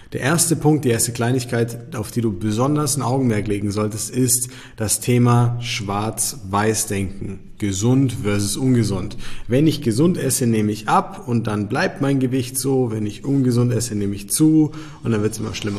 Der erste Punkt, die erste Kleinigkeit, auf die du besonders ein Augenmerk legen solltest, ist das Thema Schwarz-Weiß-Denken. Gesund versus ungesund. Wenn ich gesund esse, nehme ich ab und dann bleibt mein Gewicht so. Wenn ich ungesund esse, nehme ich zu und dann wird es immer schlimmer.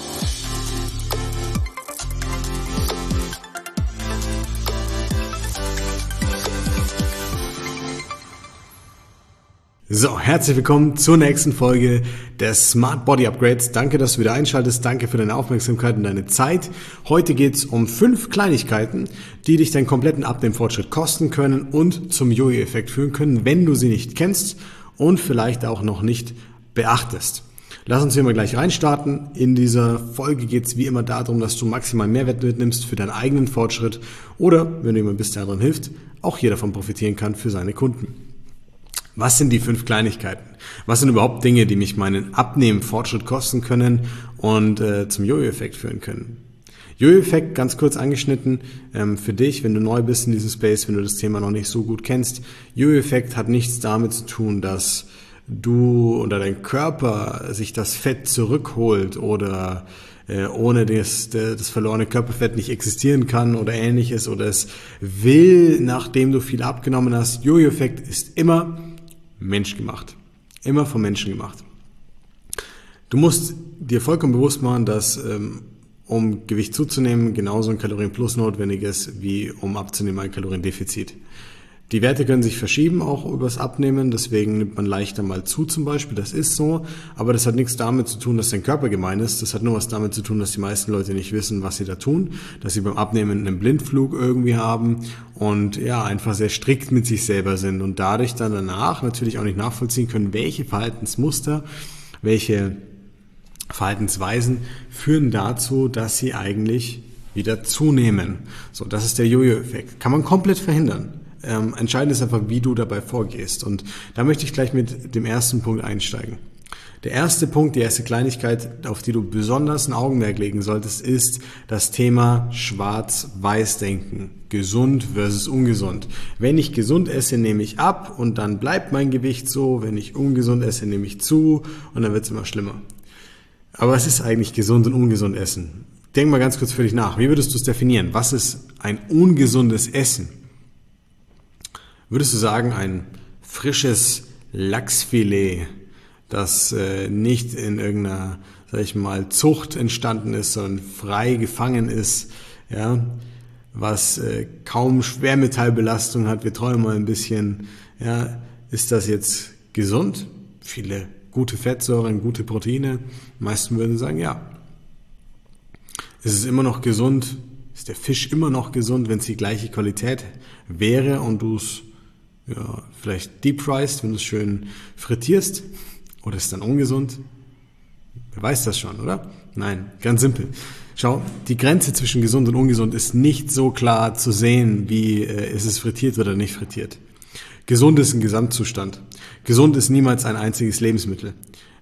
So, herzlich willkommen zur nächsten Folge des Smart Body Upgrades. Danke, dass du wieder einschaltest. Danke für deine Aufmerksamkeit und deine Zeit. Heute geht's um 5 Kleinigkeiten, die dich deinen kompletten Abnehmfortschritt kosten können und zum Jojo-Effekt führen können, wenn du sie nicht kennst und vielleicht auch noch nicht beachtest. Lass uns hier mal gleich reinstarten. In dieser Folge geht's wie immer darum, dass du maximal Mehrwert mitnimmst für deinen eigenen Fortschritt oder, wenn du jemand bist, der anderen hilft, auch hier davon profitieren kann für seine Kunden. Was sind die 5 Kleinigkeiten? Was sind überhaupt Dinge, die mich meinen Abnehmen-Fortschritt kosten können und zum Jojo-Effekt führen können? Jojo-Effekt, ganz kurz angeschnitten, für dich, wenn du neu bist in diesem Space, wenn du das Thema noch nicht so gut kennst. Jojo-Effekt hat nichts damit zu tun, dass du oder dein Körper sich das Fett zurückholt oder ohne das verlorene Körperfett nicht existieren kann oder ähnliches oder es will, nachdem du viel abgenommen hast. Jojo-Effekt ist immer menschgemacht. Immer vom Menschen gemacht. Du musst dir vollkommen bewusst machen, dass um Gewicht zuzunehmen, genauso ein Kalorienplus notwendig ist, wie um abzunehmen ein Kaloriendefizit. Die Werte können sich verschieben, auch übers Abnehmen, deswegen nimmt man leichter mal zu zum Beispiel, das ist so, aber das hat nichts damit zu tun, dass dein Körper gemein ist, das hat nur was damit zu tun, dass die meisten Leute nicht wissen, was sie da tun, dass sie beim Abnehmen einen Blindflug irgendwie haben und ja, einfach sehr strikt mit sich selber sind und dadurch dann danach natürlich auch nicht nachvollziehen können, welche Verhaltensmuster, welche Verhaltensweisen führen dazu, dass sie eigentlich wieder zunehmen. So, das ist der Jojo-Effekt. Kann man komplett verhindern. Entscheidend ist einfach, wie du dabei vorgehst. Und da möchte ich gleich mit dem ersten Punkt einsteigen. Der erste Punkt, die erste Kleinigkeit, auf die du besonders ein Augenmerk legen solltest, ist das Thema Schwarz-Weiß-Denken. Gesund versus ungesund. Wenn ich gesund esse, nehme ich ab und dann bleibt mein Gewicht so. Wenn ich ungesund esse, nehme ich zu und dann wird es immer schlimmer. Aber was ist eigentlich gesund und ungesund Essen? Denk mal ganz kurz für dich nach. Wie würdest du es definieren? Was ist ein ungesundes Essen? Würdest du sagen, ein frisches Lachsfilet, das nicht in irgendeiner, sag ich mal, Zucht entstanden ist, sondern frei gefangen ist, ja, was kaum Schwermetallbelastung hat, wir träumen mal ein bisschen, ja, ist das jetzt gesund? Viele gute Fettsäuren, gute Proteine, die meisten würden sagen, ja. Ist es immer noch gesund? Ist der Fisch immer noch gesund, wenn es die gleiche Qualität wäre und du es ja, vielleicht deep-friest, wenn du es schön frittierst, oder ist es dann ungesund? Wer weiß das schon, oder? Nein, ganz simpel. Schau, die Grenze zwischen gesund und ungesund ist nicht so klar zu sehen, wie ist es frittiert oder nicht frittiert. Gesund ist ein Gesamtzustand. Gesund ist niemals ein einziges Lebensmittel.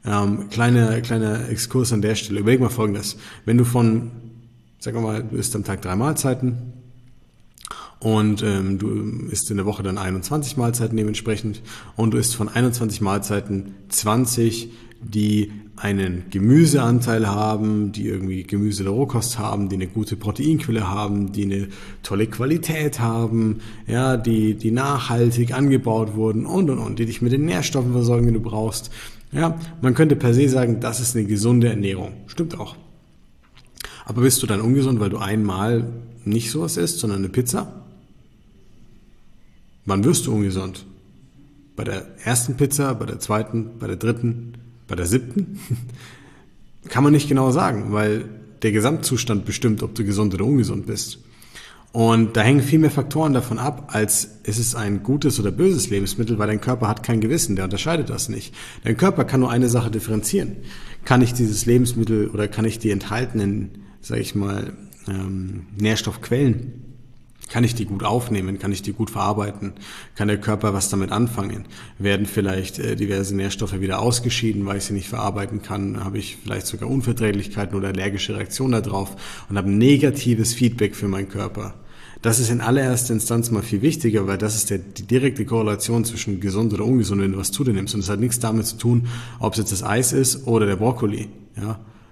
Kleiner Exkurs an der Stelle. Überleg mal Folgendes. Wenn du sagen wir mal, du isst am Tag 3 Mahlzeiten, und du isst in der Woche dann 21 Mahlzeiten dementsprechend und du isst von 21 Mahlzeiten 20, die einen Gemüseanteil haben, die irgendwie Gemüse der Rohkost haben, die eine gute Proteinquelle haben, die eine tolle Qualität haben, ja, die nachhaltig angebaut wurden und, die dich mit den Nährstoffen versorgen, die du brauchst. Ja, man könnte per se sagen, das ist eine gesunde Ernährung. Stimmt auch. Aber bist du dann ungesund, weil du einmal nicht sowas isst, sondern eine Pizza? Wann wirst du ungesund? Bei der ersten Pizza, bei der zweiten, bei der dritten, bei der 7? Kann man nicht genau sagen, weil der Gesamtzustand bestimmt, ob du gesund oder ungesund bist. Und da hängen viel mehr Faktoren davon ab, als ist es ein gutes oder böses Lebensmittel, weil dein Körper hat kein Gewissen, der unterscheidet das nicht. Dein Körper kann nur eine Sache differenzieren. Kann ich dieses Lebensmittel oder kann ich die enthaltenen, sage ich mal, Nährstoffquellen, kann ich die gut aufnehmen, kann ich die gut verarbeiten, kann der Körper was damit anfangen, werden vielleicht diverse Nährstoffe wieder ausgeschieden, weil ich sie nicht verarbeiten kann, habe ich vielleicht sogar Unverträglichkeiten oder allergische Reaktionen darauf und habe negatives Feedback für meinen Körper. Das ist in allererster Instanz mal viel wichtiger, weil das ist die direkte Korrelation zwischen gesund oder ungesund, wenn du was zu dir nimmst. Und es hat nichts damit zu tun, ob es jetzt das Eis ist oder der Brokkoli. Ja?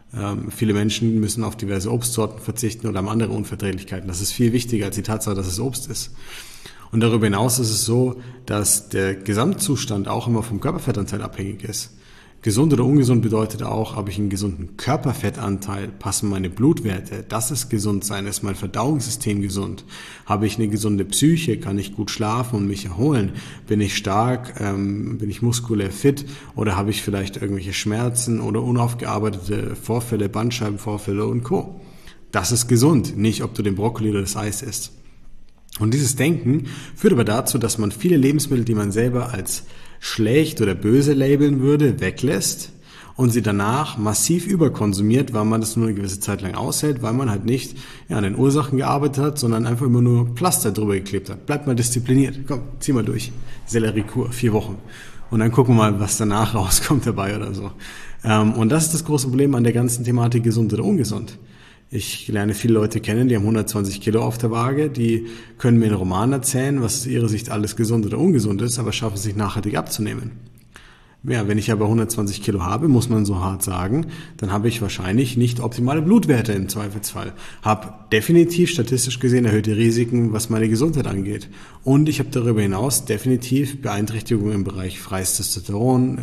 Viele Menschen müssen auf diverse Obstsorten verzichten oder haben andere Unverträglichkeiten. Das ist viel wichtiger als die Tatsache, dass es Obst ist. Und darüber hinaus ist es so, dass der Gesamtzustand auch immer vom Körperfettanteil abhängig ist. Gesund oder ungesund bedeutet auch, habe ich einen gesunden Körperfettanteil, passen meine Blutwerte, das ist gesund sein, ist mein Verdauungssystem gesund, habe ich eine gesunde Psyche, kann ich gut schlafen und mich erholen, bin ich stark, bin ich muskulär fit oder habe ich vielleicht irgendwelche Schmerzen oder unaufgearbeitete Vorfälle, Bandscheibenvorfälle und Co. Das ist gesund, nicht ob du den Brokkoli oder das Eis isst. Und dieses Denken führt aber dazu, dass man viele Lebensmittel, die man selber als schlecht oder böse labeln würde, weglässt und sie danach massiv überkonsumiert, weil man das nur eine gewisse Zeit lang aushält, weil man halt nicht an den Ursachen gearbeitet hat, sondern einfach immer nur Pflaster drüber geklebt hat. Bleibt mal diszipliniert. Komm, zieh mal durch. Selleriekur, 4 Wochen. Und dann gucken wir mal, was danach rauskommt dabei oder so. Und das ist das große Problem an der ganzen Thematik gesund oder ungesund. Ich lerne viele Leute kennen, die haben 120 Kilo auf der Waage, die können mir einen Roman erzählen, was aus ihrer Sicht alles gesund oder ungesund ist, aber schaffen es nicht nachhaltig abzunehmen. Ja, wenn ich aber 120 Kilo habe, muss man so hart sagen, dann habe ich wahrscheinlich nicht optimale Blutwerte im Zweifelsfall. Habe definitiv statistisch gesehen erhöhte Risiken, was meine Gesundheit angeht. Und ich habe darüber hinaus definitiv Beeinträchtigungen im Bereich freies Testosteron,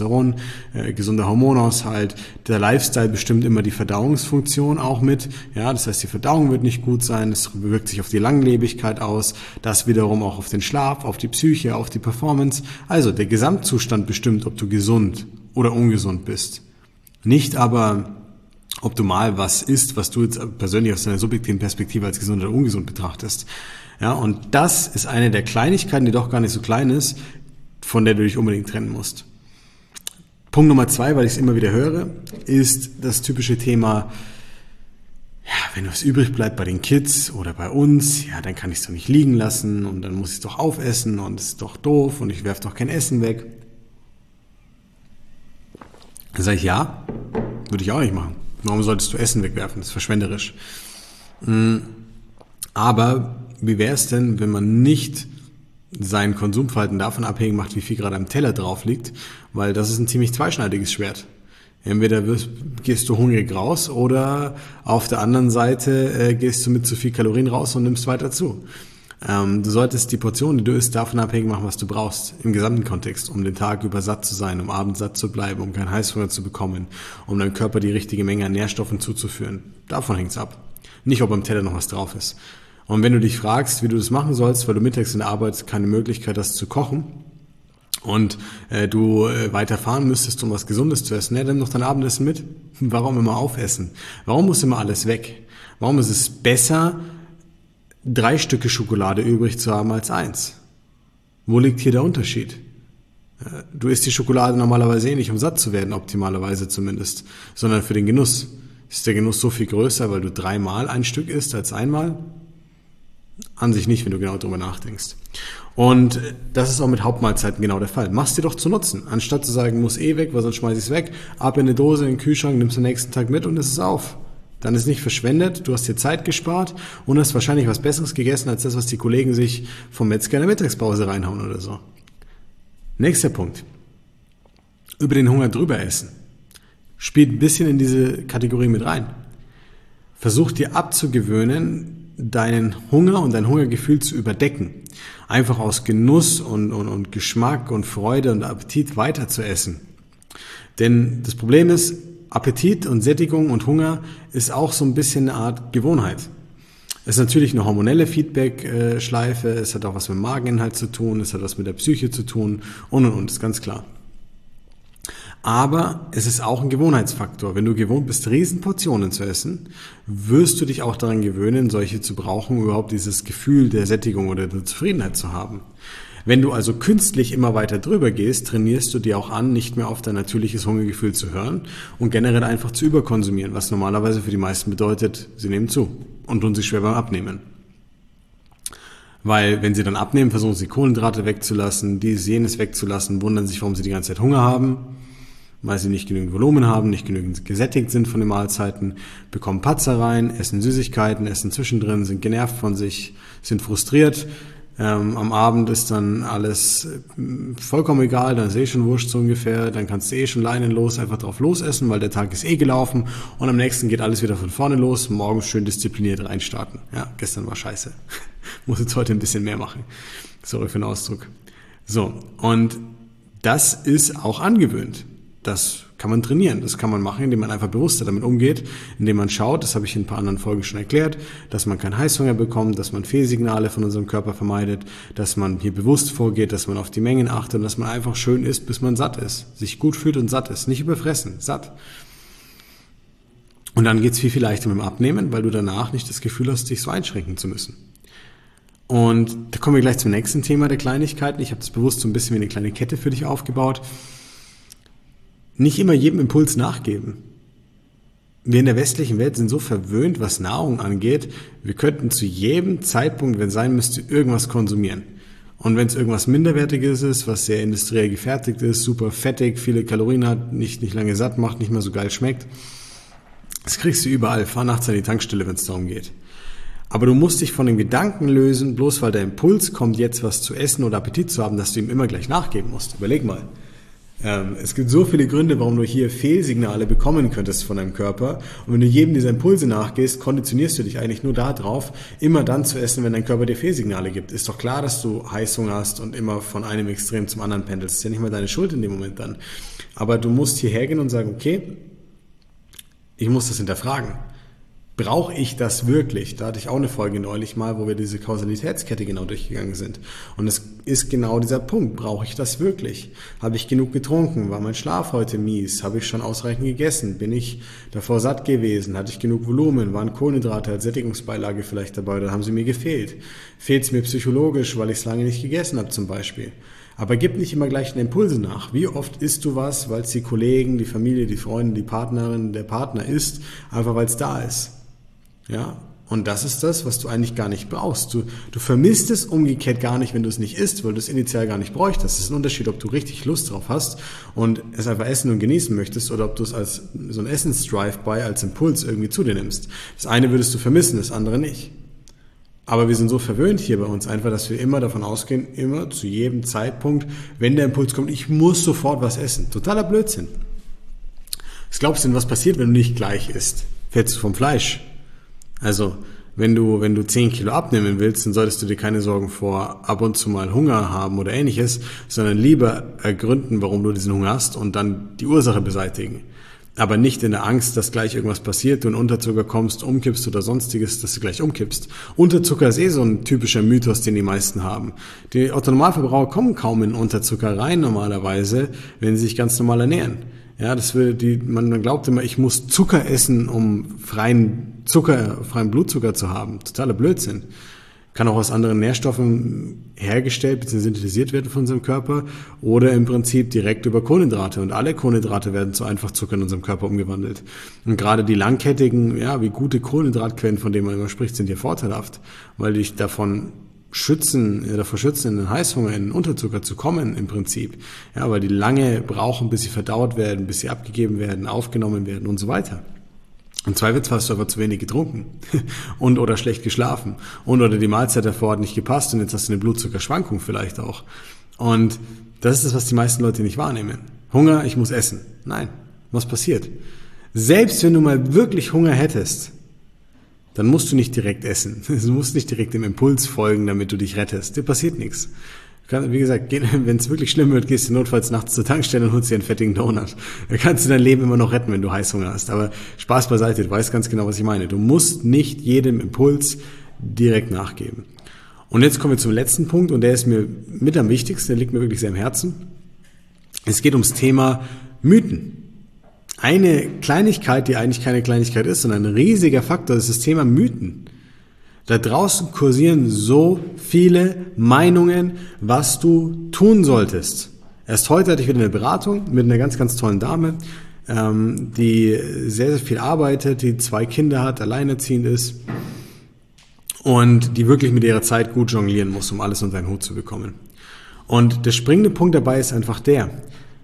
gesunder Hormonaushalt. Der Lifestyle bestimmt immer die Verdauungsfunktion auch mit. Ja, das heißt, die Verdauung wird nicht gut sein, es wirkt sich auf die Langlebigkeit aus, das wiederum auch auf den Schlaf, auf die Psyche, auf die Performance. Also der Gesamtzustand bestimmt, ob du gesund oder ungesund bist. Nicht aber, ob du mal was isst, was du jetzt persönlich aus deiner subjektiven Perspektive als gesund oder ungesund betrachtest. Ja, und das ist eine der Kleinigkeiten, die doch gar nicht so klein ist, von der du dich unbedingt trennen musst. Punkt Nummer 2, weil ich es immer wieder höre, ist das typische Thema, ja, wenn was übrig bleibt bei den Kids oder bei uns, ja, dann kann ich es doch nicht liegen lassen und dann muss ich es doch aufessen und es ist doch doof und ich werfe doch kein Essen weg. Dann sage ich, ja, würde ich auch nicht machen. Warum solltest du Essen wegwerfen? Das ist verschwenderisch. Aber wie wäre es denn, wenn man nicht sein Konsumverhalten davon abhängig macht, wie viel gerade am Teller drauf liegt? Weil das ist ein ziemlich zweischneidiges Schwert. Entweder gehst du hungrig raus oder auf der anderen Seite gehst du mit zu viel Kalorien raus und nimmst weiter zu. Du solltest die Portion, die du isst, davon abhängig machen, was du brauchst, im gesamten Kontext, um den Tag über satt zu sein, um abends satt zu bleiben, um keinen Heißhunger zu bekommen, um deinem Körper die richtige Menge an Nährstoffen zuzuführen. Davon hängt's ab. Nicht, ob am Teller noch was drauf ist. Und wenn du dich fragst, wie du das machen sollst, weil du mittags in der Arbeit keine Möglichkeit hast zu kochen und du weiterfahren müsstest, um was Gesundes zu essen, ja, dann nimm doch dein Abendessen mit. Warum immer aufessen? Warum muss immer alles weg? Warum ist es besser, 3 Stücke Schokolade übrig zu haben als 1? Wo liegt hier der Unterschied? Du isst die Schokolade normalerweise nicht, um satt zu werden, optimalerweise zumindest, sondern für den Genuss. Ist der Genuss so viel größer, weil du 3-mal ein Stück isst als einmal? An sich nicht, wenn du genau drüber nachdenkst. Und das ist auch mit Hauptmahlzeiten genau der Fall. Mach's dir doch zu nutzen. Anstatt zu sagen, muss weg, weil sonst schmeiß ich's weg, ab in eine Dose, in den Kühlschrank, nimmst du den nächsten Tag mit und isst es auf. Dann ist nicht verschwendet, du hast dir Zeit gespart und hast wahrscheinlich was Besseres gegessen, als das, was die Kollegen sich vom Metzger in der Mittagspause reinhauen oder so. Nächster Punkt. Über den Hunger drüber essen. Spielt ein bisschen in diese Kategorie mit rein. Versuch dir abzugewöhnen, deinen Hunger und dein Hungergefühl zu überdecken. Einfach aus Genuss und Geschmack und Freude und Appetit weiter zu essen. Denn das Problem ist, Appetit und Sättigung und Hunger ist auch so ein bisschen eine Art Gewohnheit. Es ist natürlich eine hormonelle Feedback-Schleife, es hat auch was mit dem Mageninhalt zu tun, es hat was mit der Psyche zu tun und, ist ganz klar. Aber es ist auch ein Gewohnheitsfaktor. Wenn du gewohnt bist, Riesenportionen zu essen, wirst du dich auch daran gewöhnen, solche zu brauchen, um überhaupt dieses Gefühl der Sättigung oder der Zufriedenheit zu haben. Wenn du also künstlich immer weiter drüber gehst, trainierst du dir auch an, nicht mehr auf dein natürliches Hungergefühl zu hören und generell einfach zu überkonsumieren, was normalerweise für die meisten bedeutet, sie nehmen zu und tun sich schwer beim Abnehmen. Weil wenn sie dann abnehmen, versuchen sie Kohlenhydrate wegzulassen, dies, jenes wegzulassen, wundern sich, warum sie die ganze Zeit Hunger haben, weil sie nicht genügend Volumen haben, nicht genügend gesättigt sind von den Mahlzeiten, bekommen Patzer rein, essen Süßigkeiten, essen zwischendrin, sind genervt von sich, sind frustriert, Am Abend ist dann alles vollkommen egal, dann ist schon wurscht so ungefähr, dann kannst du schon leinenlos einfach drauf losessen, weil der Tag ist gelaufen und am nächsten geht alles wieder von vorne los, morgens schön diszipliniert reinstarten. Ja, gestern war scheiße. Muss jetzt heute ein bisschen mehr machen. Sorry für den Ausdruck. So, und das ist auch angewöhnt. Das kann man trainieren, das kann man machen, indem man einfach bewusster damit umgeht, indem man schaut, das habe ich in ein paar anderen Folgen schon erklärt, dass man keinen Heißhunger bekommt, dass man Fehlsignale von unserem Körper vermeidet, dass man hier bewusst vorgeht, dass man auf die Mengen achtet und dass man einfach schön isst, bis man satt ist, sich gut fühlt und satt ist, nicht überfressen, satt. Und dann geht's viel leichter mit dem Abnehmen, weil du danach nicht das Gefühl hast, dich so einschränken zu müssen. Und da kommen wir gleich zum nächsten Thema der Kleinigkeiten. Ich habe das bewusst so ein bisschen wie eine kleine Kette für dich aufgebaut. Nicht immer jedem Impuls nachgeben. Wir in der westlichen Welt sind so verwöhnt, was Nahrung angeht. Wir könnten zu jedem Zeitpunkt, wenn es sein müsste, irgendwas konsumieren. Und wenn es irgendwas Minderwertiges ist, was sehr industriell gefertigt ist, super fettig, viele Kalorien hat, nicht lange satt macht, nicht mehr so geil schmeckt, das kriegst du überall. Fahr nachts an die Tankstelle, wenn es darum geht. Aber du musst dich von dem Gedanken lösen, bloß weil der Impuls kommt, jetzt was zu essen oder Appetit zu haben, dass du ihm immer gleich nachgeben musst. Überleg mal. Es gibt so viele Gründe, warum du hier Fehlsignale bekommen könntest von deinem Körper. Und wenn du jedem dieser Impulse nachgehst, konditionierst du dich eigentlich nur darauf, immer dann zu essen, wenn dein Körper dir Fehlsignale gibt. Ist doch klar, dass du Heißhunger hast und immer von einem Extrem zum anderen pendelst. Ist ja nicht mal deine Schuld in dem Moment dann. Aber du musst hierher gehen und sagen, okay, ich muss das hinterfragen. Brauche ich das wirklich? Da hatte ich auch eine Folge neulich mal, wo wir diese Kausalitätskette genau durchgegangen sind. Und es ist genau dieser Punkt. Brauche ich das wirklich? Habe ich genug getrunken? War mein Schlaf heute mies? Habe ich schon ausreichend gegessen? Bin ich davor satt gewesen? Hatte ich genug Volumen? Waren Kohlenhydrate als Sättigungsbeilage vielleicht dabei oder haben sie mir gefehlt? Fehlt es mir psychologisch, weil ich es lange nicht gegessen habe zum Beispiel? Aber gib nicht immer gleich den Impulse nach. Wie oft isst du was, weil es die Kollegen, die Familie, die Freunde, die Partnerin, der Partner isst, einfach weil es da ist? Ja, und das ist das, was du eigentlich gar nicht brauchst. Du vermisst es umgekehrt gar nicht, wenn du es nicht isst, weil du es initial gar nicht bräuchtest. Das ist ein Unterschied, ob du richtig Lust drauf hast und es einfach essen und genießen möchtest oder ob du es als so ein Essens-Drive-by, als Impuls irgendwie zu dir nimmst. Das eine würdest du vermissen, das andere nicht. Aber wir sind so verwöhnt hier bei uns einfach, dass wir immer davon ausgehen, immer zu jedem Zeitpunkt, wenn der Impuls kommt, ich muss sofort was essen. Totaler Blödsinn. Was glaubst du denn, was passiert, wenn du nicht gleich isst? Fällst du vom Fleisch? Also, wenn du 10 Kilo abnehmen willst, dann solltest du dir keine Sorgen vor ab und zu mal Hunger haben oder ähnliches, sondern lieber ergründen, warum du diesen Hunger hast und dann die Ursache beseitigen. Aber nicht in der Angst, dass gleich irgendwas passiert, du in Unterzucker kommst, umkippst oder sonstiges, dass du gleich umkippst. Unterzucker ist so ein typischer Mythos, den die meisten haben. Die Otto-Normalverbraucher kommen kaum in Unterzucker rein normalerweise, wenn sie sich ganz normal ernähren. Ja, man glaubt immer, ich muss Zucker essen, um freien Blutzucker zu haben. Totaler Blödsinn. Kann auch aus anderen Nährstoffen hergestellt bzw. synthetisiert werden von unserem Körper oder im Prinzip direkt über Kohlenhydrate. Und alle Kohlenhydrate werden zu Einfachzucker in unserem Körper umgewandelt. Und gerade die langkettigen, wie gute Kohlenhydratquellen, von denen man immer spricht, sind hier vorteilhaft, weil dich davor schützen, in den Heißhunger, in den Unterzucker zu kommen im Prinzip. Ja, weil die lange brauchen, bis sie verdaut werden, bis sie abgegeben werden, aufgenommen werden und so weiter. Im Zweifelsfall hast du aber zu wenig getrunken oder schlecht geschlafen oder die Mahlzeit davor hat nicht gepasst und jetzt hast du eine Blutzuckerschwankung vielleicht auch. Und das ist das, was die meisten Leute nicht wahrnehmen. Hunger, ich muss essen. Nein, was passiert? Selbst wenn du mal wirklich Hunger hättest, dann musst du nicht direkt essen. Du musst nicht direkt dem Impuls folgen, damit du dich rettest. Dir passiert nichts. Wie gesagt, wenn es wirklich schlimm wird, gehst du notfalls nachts zur Tankstelle und holst dir einen fettigen Donut. Da kannst du dein Leben immer noch retten, wenn du Heißhunger hast. Aber Spaß beiseite, du weißt ganz genau, was ich meine. Du musst nicht jedem Impuls direkt nachgeben. Und jetzt kommen wir zum letzten Punkt und der ist mir mit am wichtigsten, der liegt mir wirklich sehr am Herzen. Es geht ums Thema Mythen. Eine Kleinigkeit, die eigentlich keine Kleinigkeit ist, sondern ein riesiger Faktor, ist das Thema Mythen. Da draußen kursieren so viele Meinungen, was du tun solltest. Erst heute hatte ich wieder eine Beratung mit einer ganz, ganz tollen Dame, die sehr, sehr viel arbeitet, die 2 Kinder hat, alleinerziehend ist und die wirklich mit ihrer Zeit gut jonglieren muss, um alles unter einen Hut zu bekommen. Und der springende Punkt dabei ist einfach der: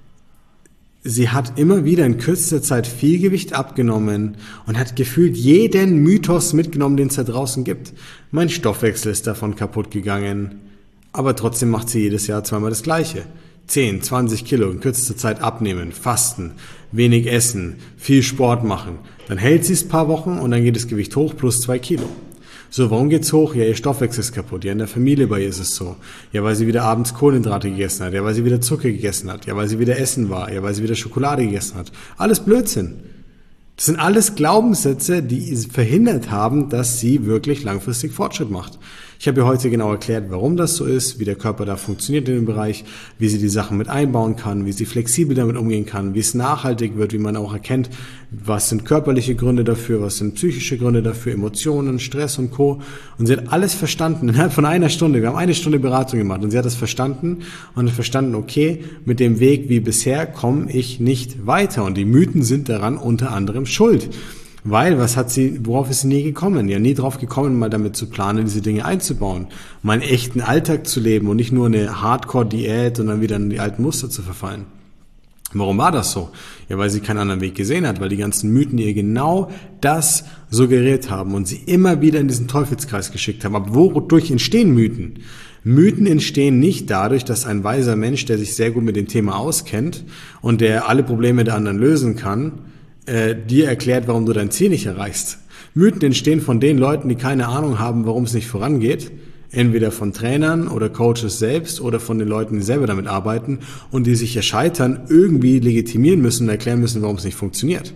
Sie hat immer wieder in kürzester Zeit viel Gewicht abgenommen und hat gefühlt jeden Mythos mitgenommen, den es da draußen gibt. Mein Stoffwechsel ist davon kaputt gegangen. Aber trotzdem macht sie jedes Jahr zweimal das Gleiche. 10, 20 Kilo in kürzester Zeit abnehmen, fasten, wenig essen, viel Sport machen. Dann hält sie es ein paar Wochen und dann geht das Gewicht hoch plus 2 Kilo. So, warum geht's hoch? Ja, ihr Stoffwechsel ist kaputt. Ja, in der Familie bei ihr ist es so. Ja, weil sie wieder abends Kohlenhydrate gegessen hat. Ja, weil sie wieder Zucker gegessen hat. Ja, weil sie wieder essen war. Ja, weil sie wieder Schokolade gegessen hat. Alles Blödsinn. Das sind alles Glaubenssätze, die verhindert haben, dass sie wirklich langfristig Fortschritt macht. Ich habe ihr heute genau erklärt, warum das so ist, wie der Körper da funktioniert in dem Bereich, wie sie die Sachen mit einbauen kann, wie sie flexibel damit umgehen kann, wie es nachhaltig wird, wie man auch erkennt, was sind körperliche Gründe dafür, was sind psychische Gründe dafür, Emotionen, Stress und Co. Und sie hat alles verstanden innerhalb von einer Stunde. Wir haben eine Stunde Beratung gemacht und sie hat das verstanden und hat verstanden, okay, mit dem Weg wie bisher komme ich nicht weiter und die Mythen sind daran unter anderem schuld. Weil, worauf ist sie nie gekommen? Ja, nie drauf gekommen, mal damit zu planen, diese Dinge einzubauen. Mal einen echten Alltag zu leben und nicht nur eine Hardcore-Diät und dann wieder in die alten Muster zu verfallen. Warum war das so? Ja, weil sie keinen anderen Weg gesehen hat, weil die ganzen Mythen ihr genau das suggeriert haben und sie immer wieder in diesen Teufelskreis geschickt haben. Aber wodurch entstehen Mythen? Mythen entstehen nicht dadurch, dass ein weiser Mensch, der sich sehr gut mit dem Thema auskennt und der alle Probleme der anderen lösen kann, dir erklärt, warum du dein Ziel nicht erreichst. Mythen entstehen von den Leuten, die keine Ahnung haben, warum es nicht vorangeht. Entweder von Trainern oder Coaches selbst oder von den Leuten, die selber damit arbeiten und die sich ihr Scheitern irgendwie legitimieren müssen und erklären müssen, warum es nicht funktioniert.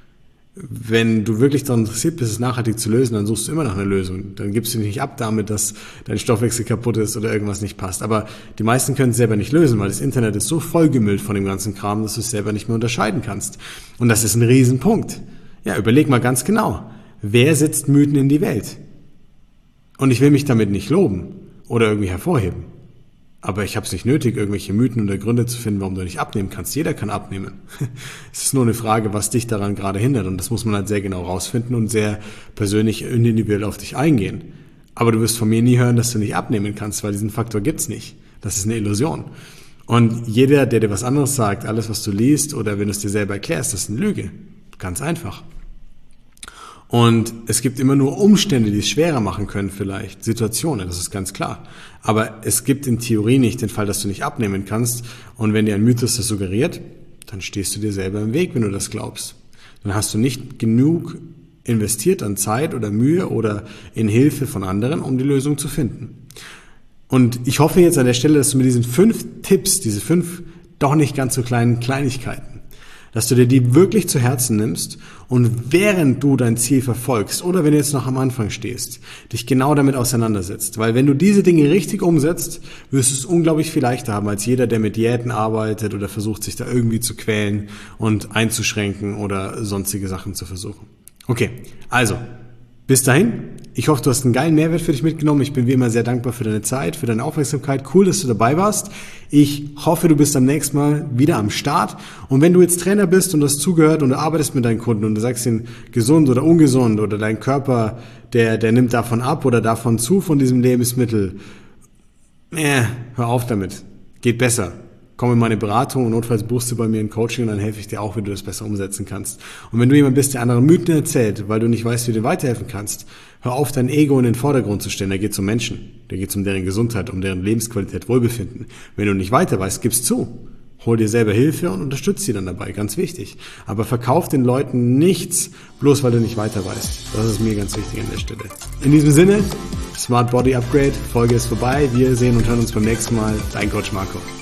Wenn du wirklich daran interessiert bist, es nachhaltig zu lösen, dann suchst du immer nach einer Lösung. Dann gibst du dich nicht ab damit, dass dein Stoffwechsel kaputt ist oder irgendwas nicht passt. Aber die meisten können es selber nicht lösen, weil das Internet ist so vollgemüllt von dem ganzen Kram, dass du es selber nicht mehr unterscheiden kannst. Und das ist ein Riesenpunkt. Ja, überleg mal ganz genau. Wer setzt Mythen in die Welt? Und ich will mich damit nicht loben oder irgendwie hervorheben. Aber ich habe es nicht nötig, irgendwelche Mythen oder Gründe zu finden, warum du nicht abnehmen kannst. Jeder kann abnehmen. Es ist nur eine Frage, was dich daran gerade hindert. Und das muss man halt sehr genau rausfinden und sehr persönlich individuell auf dich eingehen. Aber du wirst von mir nie hören, dass du nicht abnehmen kannst, weil diesen Faktor gibt's nicht. Das ist eine Illusion. Und jeder, der dir was anderes sagt, alles, was du liest oder wenn du es dir selber erklärst, das ist eine Lüge. Ganz einfach. Und es gibt immer nur Umstände, die es schwerer machen können vielleicht, Situationen, das ist ganz klar. Aber es gibt in Theorie nicht den Fall, dass du nicht abnehmen kannst. Und wenn dir ein Mythos das suggeriert, dann stehst du dir selber im Weg, wenn du das glaubst. Dann hast du nicht genug investiert an Zeit oder Mühe oder in Hilfe von anderen, um die Lösung zu finden. Und ich hoffe jetzt an der Stelle, dass du mit diesen 5 Tipps, diese 5 doch nicht ganz so kleinen Kleinigkeiten, dass du dir die wirklich zu Herzen nimmst und während du dein Ziel verfolgst oder wenn du jetzt noch am Anfang stehst, dich genau damit auseinandersetzt. Weil wenn du diese Dinge richtig umsetzt, wirst du es unglaublich viel leichter haben als jeder, der mit Diäten arbeitet oder versucht, sich da irgendwie zu quälen und einzuschränken oder sonstige Sachen zu versuchen. Okay, also bis dahin. Ich hoffe, du hast einen geilen Mehrwert für dich mitgenommen. Ich bin wie immer sehr dankbar für deine Zeit, für deine Aufmerksamkeit. Cool, dass du dabei warst. Ich hoffe, du bist am nächsten Mal wieder am Start. Und wenn du jetzt Trainer bist und du hast zugehört und du arbeitest mit deinen Kunden und du sagst ihnen gesund oder ungesund oder dein Körper, der nimmt davon ab oder davon zu von diesem Lebensmittel, hör auf damit. Geht besser. Komm in meine Beratung und notfalls buchst du bei mir ein Coaching und dann helfe ich dir auch, wie du das besser umsetzen kannst. Und wenn du jemand bist, der anderen Mythen erzählt, weil du nicht weißt, wie du dir weiterhelfen kannst, hör auf, dein Ego in den Vordergrund zu stellen. Da geht es um Menschen, da geht es um deren Gesundheit, um deren Lebensqualität, Wohlbefinden. Wenn du nicht weiter weißt, gib's zu. Hol dir selber Hilfe und unterstütze sie dann dabei, ganz wichtig. Aber verkauf den Leuten nichts, bloß weil du nicht weiter weißt. Das ist mir ganz wichtig an der Stelle. In diesem Sinne, Smart Body Upgrade, Folge ist vorbei. Wir sehen und hören uns beim nächsten Mal. Dein Coach Marco.